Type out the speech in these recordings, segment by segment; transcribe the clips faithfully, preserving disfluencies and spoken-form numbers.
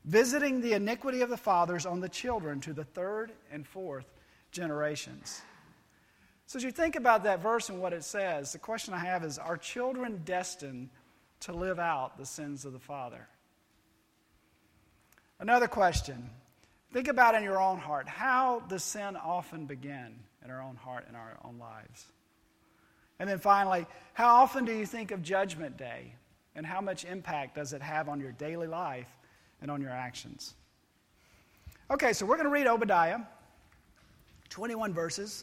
visiting the iniquity of the fathers on the children to the third and fourth generations. So as you think about that verse and what it says, the question I have is, are children destined to live out the sins of the father? Another question. Think about in your own heart, how does sin often begin in our own heart and our own lives? And then finally, how often do you think of Judgment Day, and how much impact does it have on your daily life and on your actions? Okay, so we're going to read Obadiah, twenty-one verses,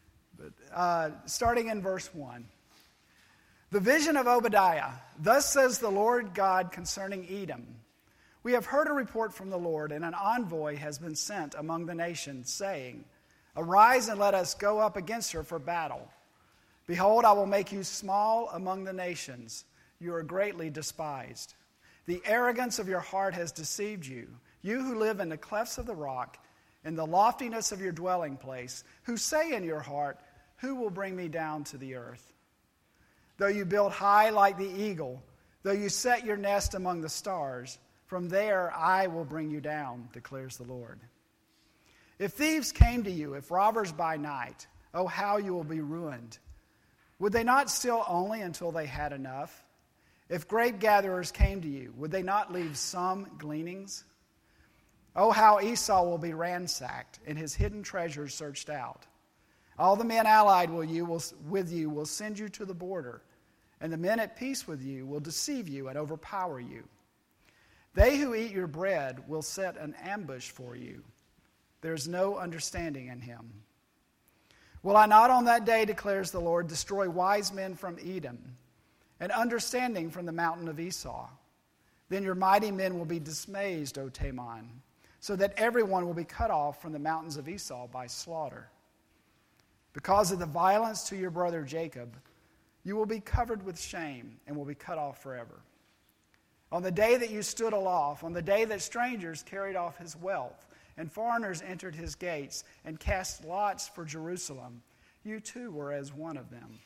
uh, starting in verse one. The vision of Obadiah. Thus says the Lord God concerning Edom. We have heard a report from the Lord, and an envoy has been sent among the nations, saying, Arise and let us go up against her for battle. Behold, I will make you small among the nations. You are greatly despised. The arrogance of your heart has deceived you, you who live in the clefts of the rock, in the loftiness of your dwelling place, who say in your heart, Who will bring me down to the earth? Though you build high like the eagle, though you set your nest among the stars, from there I will bring you down, declares the Lord. If thieves came to you, if robbers by night, oh, how you will be ruined. Would they not steal only until they had enough? If grape gatherers came to you, would they not leave some gleanings? Oh, how Esau will be ransacked, and his hidden treasures searched out. All the men allied will you will, with you will send you to the border, and the men at peace with you will deceive you and overpower you. They who eat your bread will set an ambush for you. There is no understanding in him. Will I not on that day, declares the Lord, destroy wise men from Edom, and understanding from the mountain of Esau? Then your mighty men will be dismayed, O Teman, so that everyone will be cut off from the mountains of Esau by slaughter. Because of the violence to your brother Jacob, you will be covered with shame and will be cut off forever. On the day that you stood aloft, on the day that strangers carried off his wealth, and foreigners entered his gates and cast lots for Jerusalem, you too were as one of them.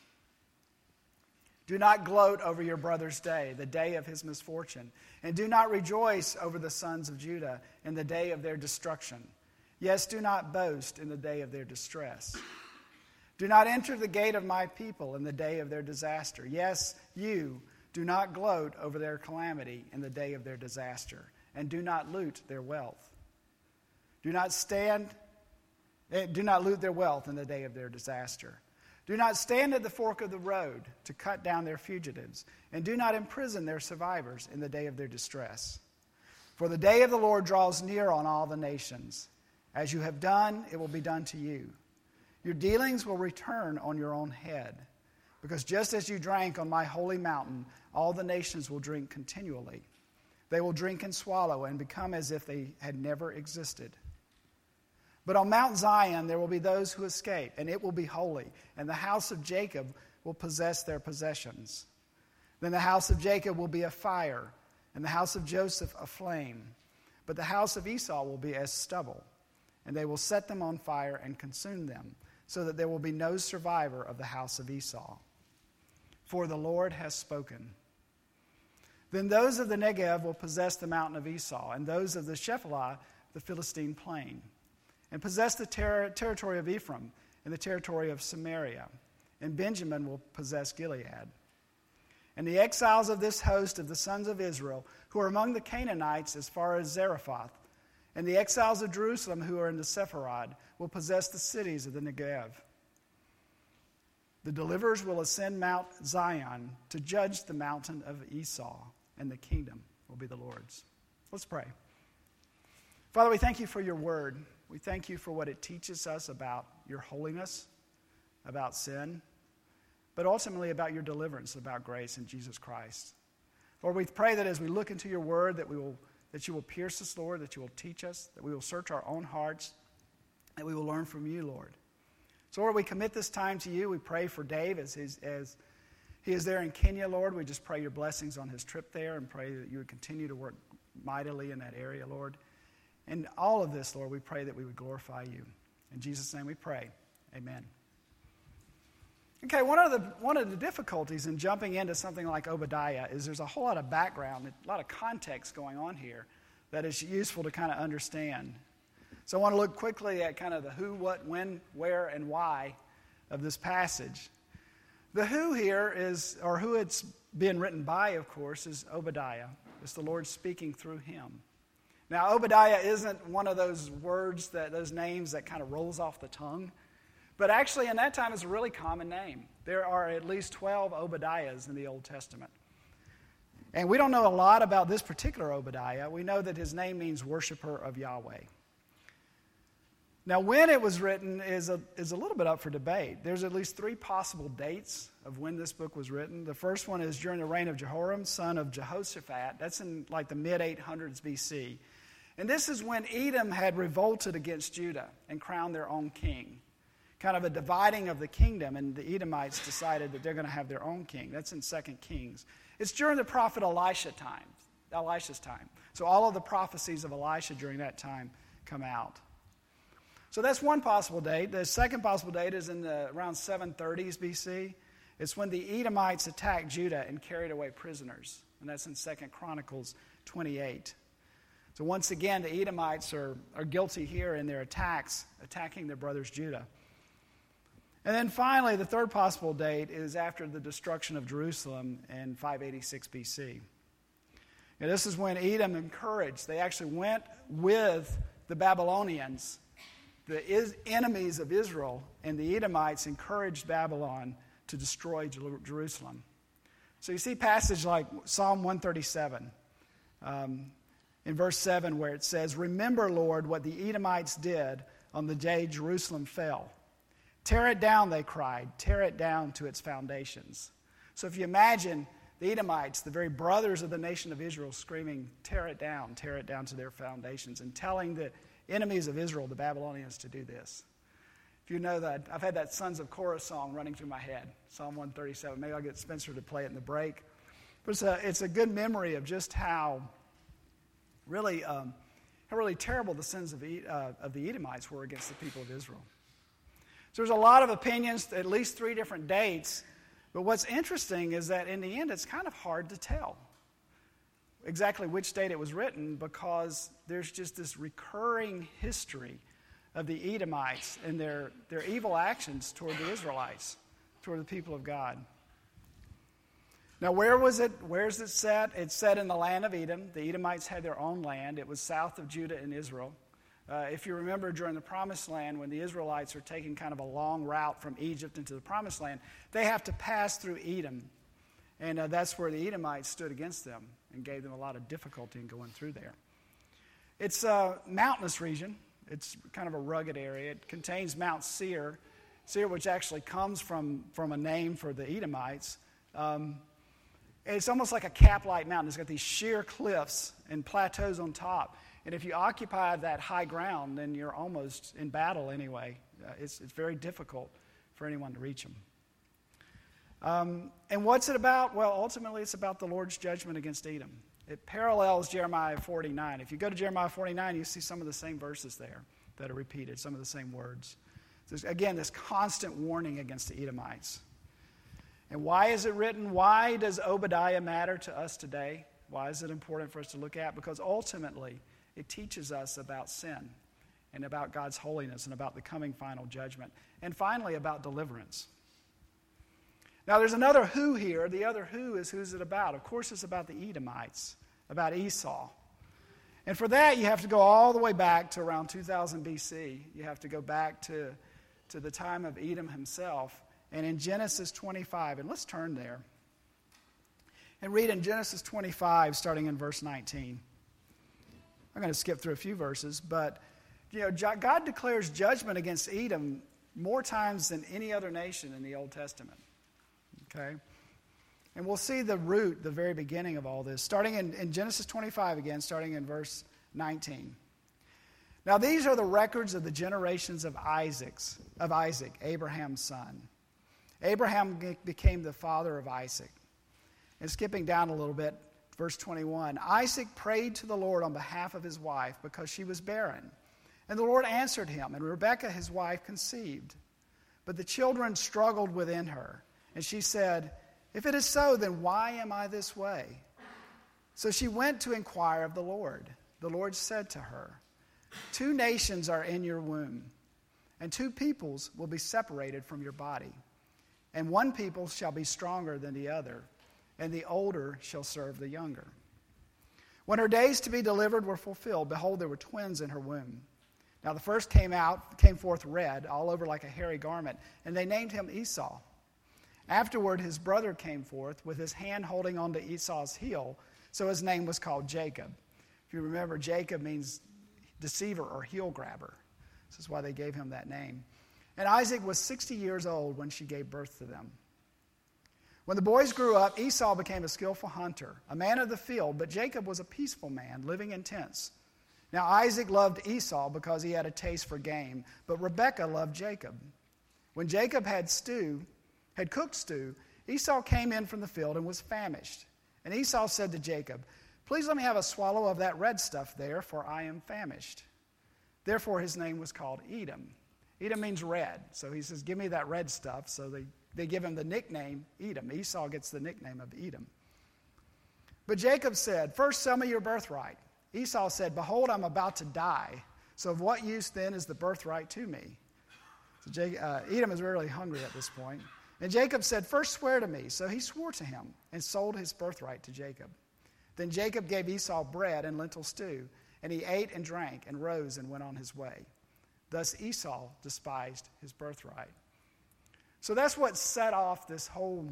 Do not gloat over your brother's day, the day of his misfortune, and do not rejoice over the sons of Judah in the day of their destruction. Yes, do not boast in the day of their distress. Do not enter the gate of my people in the day of their disaster. Yes, you do not gloat over their calamity in the day of their disaster, and do not loot their wealth. Do not stand, do not loot their wealth in the day of their disaster. Do not stand at the fork of the road to cut down their fugitives, and do not imprison their survivors in the day of their distress. For the day of the Lord draws near on all the nations. As you have done, it will be done to you. Your dealings will return on your own head. Because just as you drank on my holy mountain, all the nations will drink continually. They will drink and swallow and become as if they had never existed. But on Mount Zion there will be those who escape, and it will be holy, and the house of Jacob will possess their possessions. Then the house of Jacob will be a fire, and the house of Joseph a flame. But the house of Esau will be as stubble, and they will set them on fire and consume them, so that there will be no survivor of the house of Esau. For the Lord has spoken. Then those of the Negev will possess the mountain of Esau, and those of the Shephelah the Philistine plain, and possess the ter- territory of Ephraim and the territory of Samaria, and Benjamin will possess Gilead. And the exiles of this host of the sons of Israel, who are among the Canaanites as far as Zarephath, and the exiles of Jerusalem who are in the Sepharad, will possess the cities of the Negev. The deliverers will ascend Mount Zion to judge the mountain of Esau, and the kingdom will be the Lord's. Let's pray. Father, we thank you for your word. We thank you for what it teaches us about your holiness, about sin, but ultimately about your deliverance, about grace in Jesus Christ. Lord, we pray that as we look into your word, that we will, that you will pierce us, Lord, that you will teach us, that we will search our own hearts, that we will learn from you, Lord. So, Lord, we commit this time to you. We pray for Dave as, his, as he is there in Kenya, Lord. We just pray your blessings on his trip there and pray that you would continue to work mightily in that area, Lord. And all of this, Lord, we pray that we would glorify you. In Jesus' name we pray. Amen. Okay, one of the one of the difficulties in jumping into something like Obadiah is there's a whole lot of background, a lot of context going on here that is useful to kind of understand. So I want to look quickly at kind of the who, what, when, where, and why of this passage. The who here is, or who it's being written by, of course, is Obadiah. It's the Lord speaking through him. Now, Obadiah isn't one of those words, that those names that kind of rolls off the tongue. But actually, in that time, it's a really common name. There are at least twelve Obadiahs in the Old Testament. And we don't know a lot about this particular Obadiah. We know that his name means worshiper of Yahweh. Now, when it was written is a, is a little bit up for debate. There's at least three possible dates of when this book was written. The first one is during the reign of Jehoram, son of Jehoshaphat. That's in like the mid eight hundreds B C. And this is when Edom had revolted against Judah and crowned their own king. Kind of a dividing of the kingdom, and the Edomites decided that they're going to have their own king. That's in Second Kings. It's during the prophet Elisha time, Elisha's time. So all of the prophecies of Elisha during that time come out. So that's one possible date. The second possible date is in the around seven thirties B C. It's when the Edomites attacked Judah and carried away prisoners. And that's in Second Chronicles twenty-eight. So once again, the Edomites are, are guilty here in their attacks, attacking their brothers Judah. And then finally, the third possible date is after the destruction of Jerusalem in five eighty-six B C. And this is when Edom encouraged, they actually went with the Babylonians, the is, enemies of Israel, and the Edomites encouraged Babylon to destroy Jerusalem. So you see passage like Psalm one thirty-seven, um, in verse seven, where it says, "Remember, Lord, what the Edomites did on the day Jerusalem fell. Tear it down," they cried. "Tear it down to its foundations." So if you imagine the Edomites, the very brothers of the nation of Israel, screaming, "Tear it down, tear it down to their foundations," and telling the enemies of Israel, the Babylonians, to do this. If you know that, I've had that Sons of Korah song running through my head, Psalm one thirty-seven. Maybe I'll get Spencer to play it in the break. But it's a, it's a good memory of just how really, um, how really terrible the sins of, uh, of the Edomites were against the people of Israel. So there's a lot of opinions, at least three different dates. But what's interesting is that in the end, it's kind of hard to tell exactly which date it was written, because there's just this recurring history of the Edomites and their, their evil actions toward the Israelites, toward the people of God. Now, where was it? Where's it set? It's set in the land of Edom. The Edomites had their own land. It was south of Judah and Israel. Uh, if you remember during the Promised Land, when the Israelites are taking kind of a long route from Egypt into the Promised Land, they have to pass through Edom. And uh, that's where the Edomites stood against them and gave them a lot of difficulty in going through there. It's a mountainous region. It's kind of a rugged area. It contains Mount Seir, Seir, which actually comes from, from a name for the Edomites. Um, it's almost like a cap-like mountain. It's got these sheer cliffs and plateaus on top. And if you occupy that high ground, then you're almost in battle anyway. Uh, it's, it's very difficult for anyone to reach them. Um, and what's it about? Well, ultimately, it's about the Lord's judgment against Edom. It parallels Jeremiah forty-nine. If you go to Jeremiah forty-nine, you see some of the same verses there that are repeated, some of the same words. So again, this constant warning against the Edomites. And why is it written? Why does Obadiah matter to us today? Why is it important for us to look at? Because ultimately, it teaches us about sin and about God's holiness and about the coming final judgment. And finally, about deliverance. Now, there's another who here. The other who is who's it about? Of course, it's about the Edomites, about Esau. And for that, you have to go all the way back to around two thousand B C. You have to go back to, to the time of Edom himself. And in Genesis twenty-five, and let's turn there and read in Genesis twenty-five, starting in verse nineteen. I'm going to skip through a few verses, but you know, God declares judgment against Edom more times than any other nation in the Old Testament. Okay? And we'll see the root, the very beginning of all this, starting in, in Genesis twenty-five again, starting in verse nineteen. Now these are the records of the generations of Isaac's, of Isaac, Abraham's son. Abraham became the father of Isaac. And skipping down a little bit, verse twenty-one, Isaac prayed to the Lord on behalf of his wife because she was barren. And the Lord answered him, and Rebekah his wife conceived. But the children struggled within her. And she said, "If it is so, then why am I this way?" So she went to inquire of the Lord. the Lord said to her, two nations are in your womb, and two peoples will be separated from your body. And one people shall be stronger than the other, and the older shall serve the younger. When her days to be delivered were fulfilled, behold, there were twins in her womb. Now the first came out, came forth red, all over like a hairy garment, and they named him Esau. Afterward his brother came forth, with his hand holding on to Esau's heel, so his name was called Jacob. If you remember, Jacob means deceiver or heel grabber. This is why they gave him that name. And Isaac was sixty years old when she gave birth to them. When the boys grew up, Esau became a skillful hunter, a man of the field, but Jacob was a peaceful man, living in tents. Now Isaac loved Esau because he had a taste for game, but Rebekah loved Jacob. When Jacob had stew, had cooked stew, Esau came in from the field and was famished. And Esau said to Jacob, please let me have a swallow of that red stuff there, for I am famished. Therefore his name was called Edom. Edom means red. So he says, give me that red stuff. So they, they give him the nickname Edom. Esau gets the nickname of Edom. But Jacob said, first sell me your birthright. Esau said, behold, I'm about to die. So of what use then is the birthright to me? So Jacob, uh, Edom is really hungry at this point. And Jacob said, first swear to me. So he swore to him and sold his birthright to Jacob. Then Jacob gave Esau bread and lentil stew, and he ate and drank and rose and went on his way. Thus Esau despised his birthright. So that's what set off this whole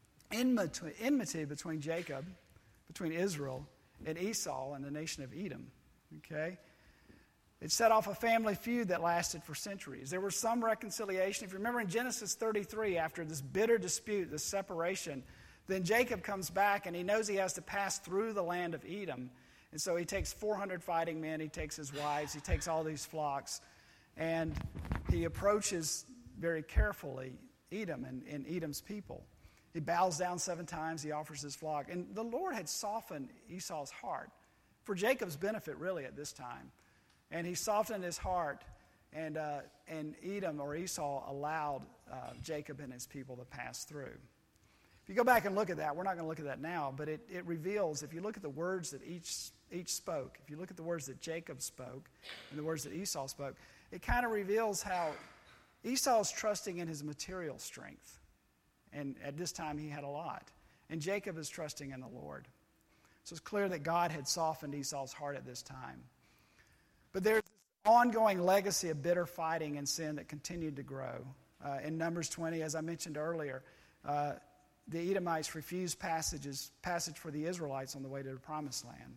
enmity between Jacob, between Israel, and Esau and the nation of Edom. Okay? It set off a family feud that lasted for centuries. There was some reconciliation. If you remember in Genesis thirty-three, after this bitter dispute, this separation, then Jacob comes back and he knows he has to pass through the land of Edom. And so he takes four hundred fighting men, he takes his wives, he takes all these flocks, and he approaches very carefully Edom and, and Edom's people. He bows down seven times, he offers his flock. And the Lord had softened Esau's heart for Jacob's benefit, really, at this time. And he softened his heart, and, uh, and Edom or Esau allowed uh, Jacob and his people to pass through. If you go back and look at that, we're not going to look at that now, but it, it reveals, if you look at the words that each, each spoke, if you look at the words that Jacob spoke and the words that Esau spoke, it kind of reveals how Esau's trusting in his material strength. And at this time, he had a lot. And Jacob is trusting in the Lord. So it's clear that God had softened Esau's heart at this time. But there's this ongoing legacy of bitter fighting and sin that continued to grow. Uh, in Numbers twenty, as I mentioned earlier, uh, the Edomites refused passages, passage for the Israelites on the way to the Promised Land.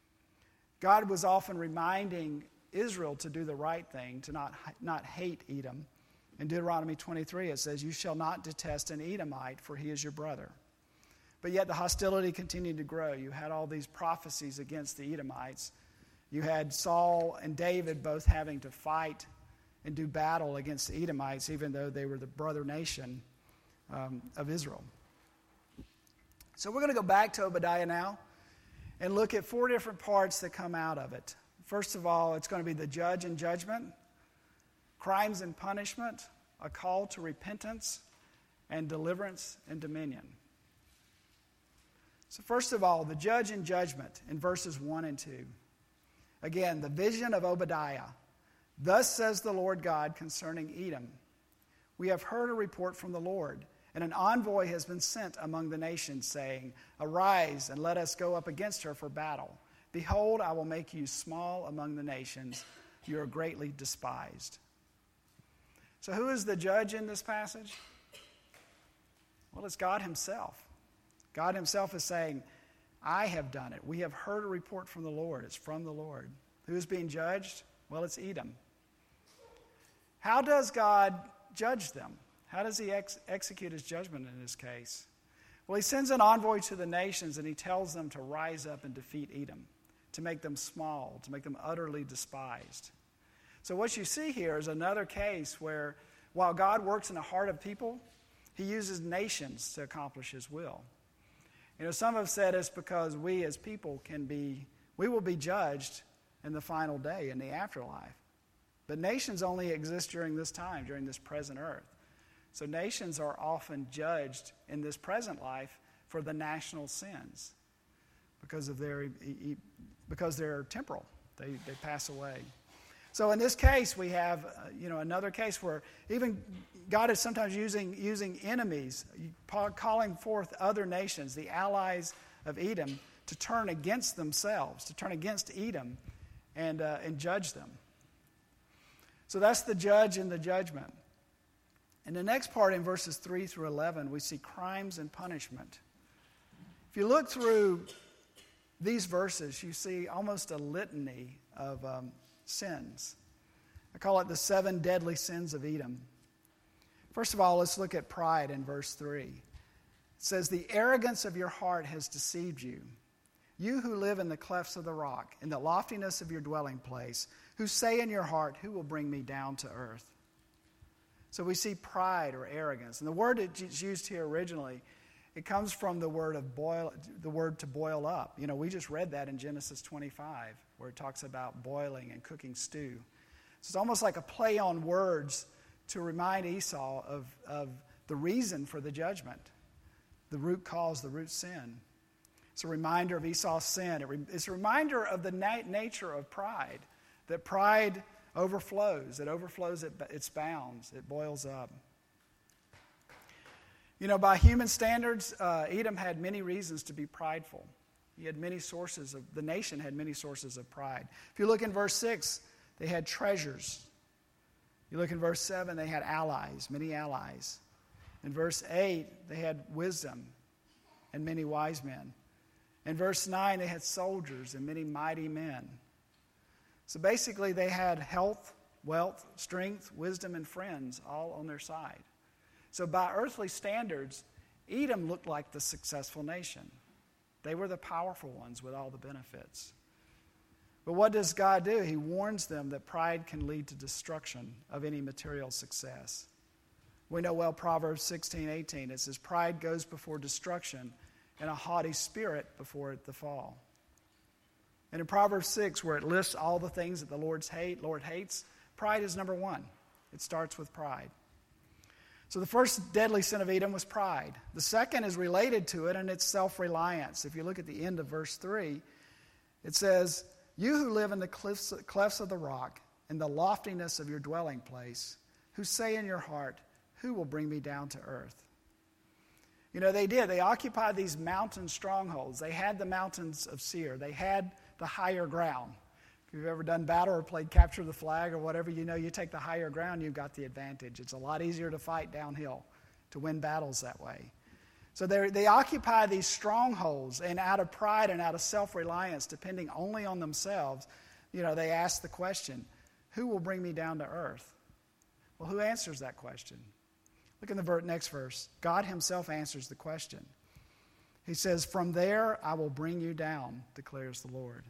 God was often reminding Israel to do the right thing, to not, not hate Edom. In Deuteronomy twenty-three, it says, you shall not detest an Edomite, for he is your brother. But yet the hostility continued to grow. You had all these prophecies against the Edomites. You had Saul and David both having to fight and do battle against the Edomites, even though they were the brother nation um, of Israel. So we're going to go back to Obadiah now and look at four different parts that come out of it. First of all, it's going to be the judge and judgment, crimes and punishment, a call to repentance, and deliverance and dominion. So first of all, the judge and judgment in verses one and two. Again, the vision of Obadiah. Thus says the Lord God concerning Edom. We have heard a report from the Lord, and an envoy has been sent among the nations, saying, arise and let us go up against her for battle. Behold, I will make you small among the nations. You are greatly despised. So who is the judge in this passage? Well, it's God himself. God himself is saying, I have done it. We have heard a report from the Lord. It's from the Lord. Who is being judged? Well, it's Edom. How does God judge them? How does he ex- execute his judgment in this case? Well, he sends an envoy to the nations and he tells them to rise up and defeat Edom, to make them small, to make them utterly despised. So what you see here is another case where while God works in the heart of people, he uses nations to accomplish his will. You know, some have said it's because we as people can be, we will be judged in the final day, in the afterlife. But nations only exist during this time, during this present earth. So nations are often judged in this present life for the national sins because of their because they're temporal. They, they pass away. So in this case, we have, uh, you know, another case where even God is sometimes using, using enemies, calling forth other nations, the allies of Edom, to turn against themselves, to turn against Edom and, uh, and judge them. So that's the judge and the judgment. In the next part, in verses three through eleven, we see crimes and punishment. If you look through these verses, you see almost a litany of um, sins. I call it the seven deadly sins of Edom. First of all, let's look at pride in verse three. It says, "The arrogance of your heart has deceived you. You who live in the clefts of the rock, in the loftiness of your dwelling place, who say in your heart, who will bring me down to earth?" So we see pride or arrogance. And the word that's used here originally, it comes from the word of boil, the word to boil up. You know, we just read that in Genesis twenty-five, where it talks about boiling and cooking stew. So it's almost like a play on words to remind Esau of, of the reason for the judgment, the root cause, the root sin. It's a reminder of Esau's sin. It's a reminder of the na- nature of pride, that pride overflows. It overflows at its bounds. It boils up. You know, by human standards, uh, Edom had many reasons to be prideful. He had many sources of, the nation had many sources of pride. If you look in verse six, they had treasures. You look in verse seven, they had allies, many allies. In verse eight, they had wisdom and many wise men. In verse nine, they had soldiers and many mighty men. So basically, they had health, wealth, strength, wisdom, and friends all on their side. So by earthly standards, Edom looked like the successful nation. They were the powerful ones with all the benefits. But what does God do? He warns them that pride can lead to destruction of any material success. We know well Proverbs sixteen eighteen. It says, "Pride goes before destruction, and a haughty spirit before the fall." And in Proverbs six, where it lists all the things that the Lord's hate, Lord hates, pride is number one. It starts with pride. So the first deadly sin of Edom was pride. The second is related to it, and it's self-reliance. If you look at the end of verse three, it says, "You who live in the cliffs, clefts of the rock, in the loftiness of your dwelling place, who say in your heart, who will bring me down to earth?" You know, they did. They occupied these mountain strongholds. They had the mountains of Seir. They had the higher ground. If you've ever done battle or played capture the flag or whatever, you know you take the higher ground, you've got the advantage. It's a lot easier to fight downhill, to win battles that way. So they occupy these strongholds, and out of pride and out of self-reliance, depending only on themselves, you know, they ask the question, who will bring me down to earth? Well, who answers that question? Look in the next verse. God himself answers the question. He says, "From there I will bring you down, declares the Lord."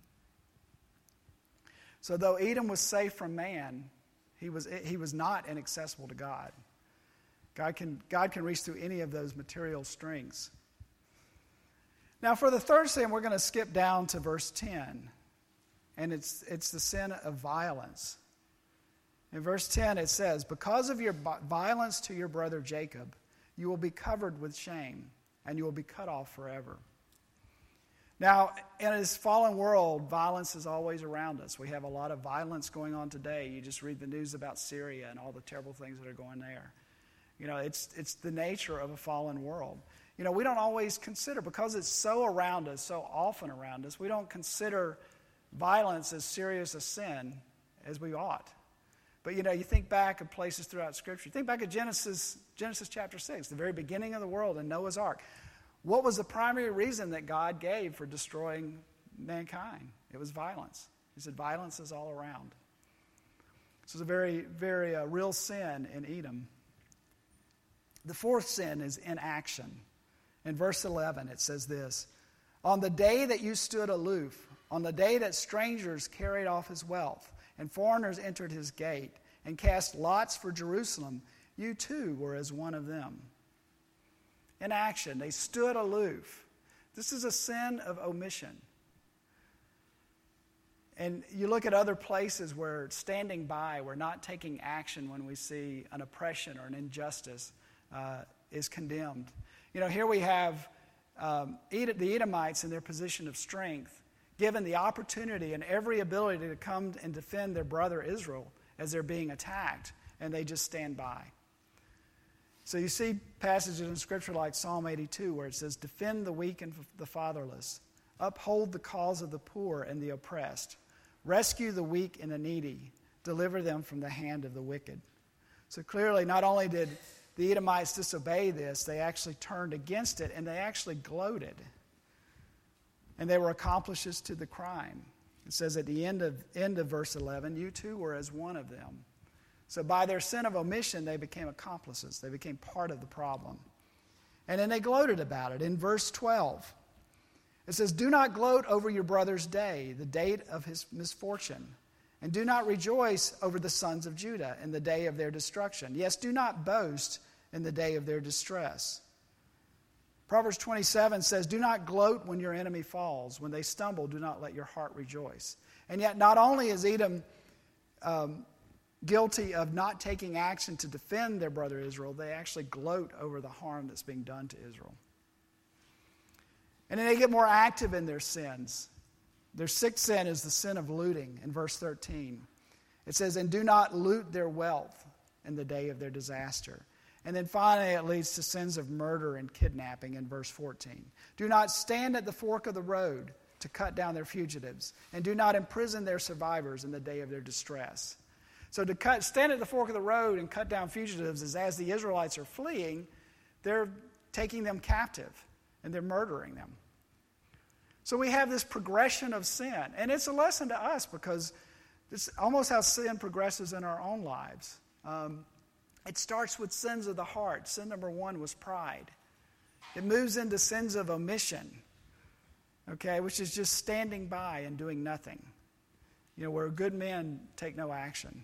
So though Edom was safe from man, he was, he was not inaccessible to God. God can, God can reach through any of those material strings. Now for the third sin, we're going to skip down to verse ten. And it's, it's the sin of violence. In verse ten it says, "Because of your violence to your brother Jacob, you will be covered with shame, and you will be cut off forever." Now, in this fallen world, violence is always around us. We have a lot of violence going on today. You just read the news about Syria and all the terrible things that are going there. You know, it's it's the nature of a fallen world. You know, we don't always consider, because it's so around us, so often around us, we don't consider violence as serious a sin as we ought. But, you know, you think back at places throughout Scripture. Think back at Genesis, Genesis chapter six, the very beginning of the world in Noah's Ark. What was the primary reason that God gave for destroying mankind? It was violence. He said violence is all around. This is a very, very uh, real sin in Edom. The fourth sin is inaction. In verse eleven, it says this, "On the day that you stood aloof, on the day that strangers carried off his wealth, and foreigners entered his gate, and cast lots for Jerusalem, you too were as one of them." Inaction. They stood aloof. This is a sin of omission. And you look at other places where standing by, we're not taking action when we see an oppression or an injustice uh, is condemned. You know, here we have um, Edom, the Edomites in their position of strength given the opportunity and every ability to come and defend their brother Israel as they're being attacked, and they just stand by. So you see passages in Scripture like Psalm eighty-two where it says, defend the weak and the fatherless, uphold the cause of the poor and the oppressed, rescue the weak and the needy, deliver them from the hand of the wicked. So clearly, not only did the Edomites disobey this, they actually turned against it, and they actually gloated. And they were accomplices to the crime. It says at the end of, end of verse eleven, you too were as one of them. So by their sin of omission, they became accomplices. They became part of the problem. And then they gloated about it. In verse twelve, it says, do not gloat over your brother's day, the date of his misfortune. And do not rejoice over the sons of Judah in the day of their destruction. Yes, do not boast in the day of their distress. Proverbs twenty-seven says, do not gloat when your enemy falls. When they stumble, do not let your heart rejoice. And yet not only is Edom um, guilty of not taking action to defend their brother Israel, they actually gloat over the harm that's being done to Israel. And then they get more active in their sins. Their sixth sin is the sin of looting in verse thirteen. It says, and do not loot their wealth in the day of their disaster. And then finally it leads to sins of murder and kidnapping in verse fourteen. Do not stand at the fork of the road to cut down their fugitives, and do not imprison their survivors in the day of their distress. So to cut, stand at the fork of the road and cut down fugitives is as the Israelites are fleeing, they're taking them captive and they're murdering them. So we have this progression of sin. And it's a lesson to us because it's almost how sin progresses in our own lives. Um, it starts with sins of the heart. Sin number one was pride. It moves into sins of omission, okay, which is just standing by and doing nothing. You know, where good men take no action.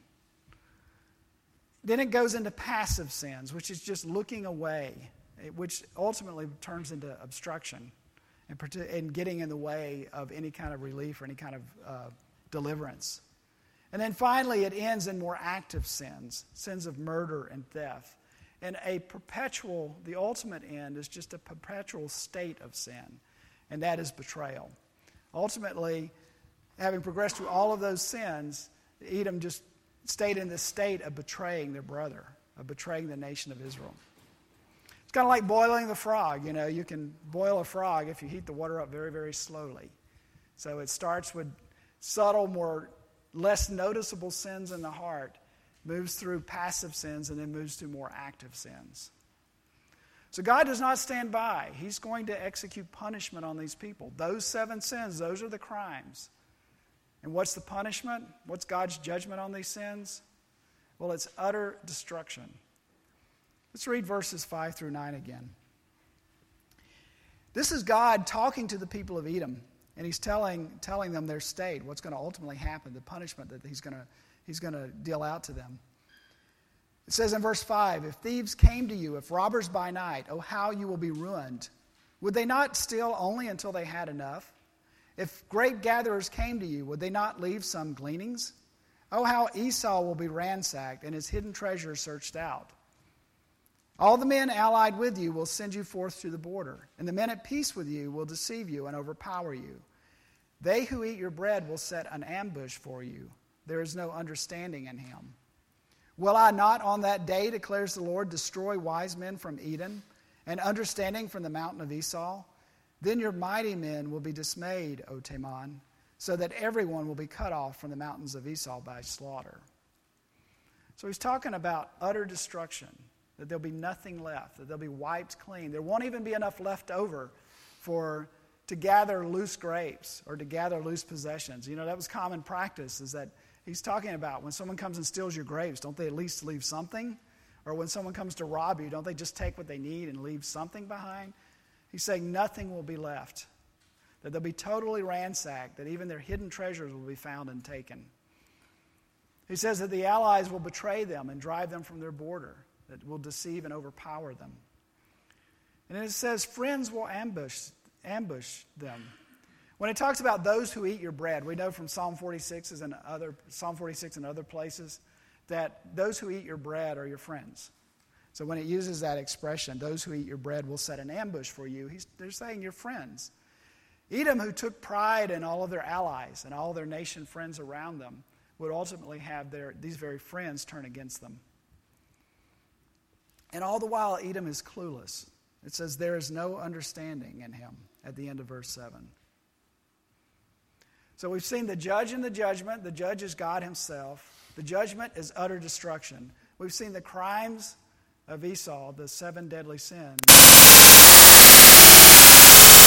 Then it goes into passive sins, which is just looking away, which ultimately turns into obstruction and, and getting in the way of any kind of relief or any kind of uh, deliverance. And then finally, it ends in more active sins, sins of murder and theft. And a perpetual, the ultimate end is just a perpetual state of sin, and that is betrayal. Ultimately, having progressed through all of those sins, Edom just stayed in this state of betraying their brother, of betraying the nation of Israel. It's kind of like boiling the frog. You know, you can boil a frog if you heat the water up very, very slowly. So it starts with subtle, more less noticeable sins in the heart, moves through passive sins, and then moves to more active sins. So God does not stand by. He's going to execute punishment on these people. Those seven sins, those are the crimes. And what's the punishment? What's God's judgment on these sins? Well, it's utter destruction. Let's read verses five through nine again. This is God talking to the people of Edom, and he's telling, telling them their state, what's going to ultimately happen, the punishment that he's going to, he's going to deal out to them. It says in verse five, if thieves came to you, if robbers by night, oh, how you will be ruined. Would they not steal only until they had enough? If grape gatherers came to you, would they not leave some gleanings? Oh, how Esau will be ransacked and his hidden treasures searched out. All the men allied with you will send you forth to the border, and the men at peace with you will deceive you and overpower you. They who eat your bread will set an ambush for you. There is no understanding in him. Will I not on that day, declares the Lord, destroy wise men from Edom and understanding from the mountain of Esau? Then your mighty men will be dismayed, O Teman, so that everyone will be cut off from the mountains of Esau by slaughter. So he's talking about utter destruction, that there'll be nothing left, that they'll be wiped clean. There won't even be enough left over for to gather loose grapes or to gather loose possessions. You know, that was common practice, is that he's talking about when someone comes and steals your grapes, don't they at least leave something? Or when someone comes to rob you, don't they just take what they need and leave something behind? He's saying nothing will be left, that they'll be totally ransacked, that even their hidden treasures will be found and taken. He says that the allies will betray them and drive them from their border, that will deceive and overpower them. And it says friends will ambush, ambush them. When it talks about those who eat your bread, we know from Psalm forty-six and other Psalm forty-six and other places that those who eat your bread are your friends. So when it uses that expression, those who eat your bread will set an ambush for you, he's, they're saying you're friends. Edom, who took pride in all of their allies and all their nation friends around them, would ultimately have their, these very friends turn against them. And all the while, Edom is clueless. It says there is no understanding in him at the end of verse seven. So we've seen the judge and the judgment. The judge is God himself. The judgment is utter destruction. We've seen the crimes of Esau, the seven deadly sins.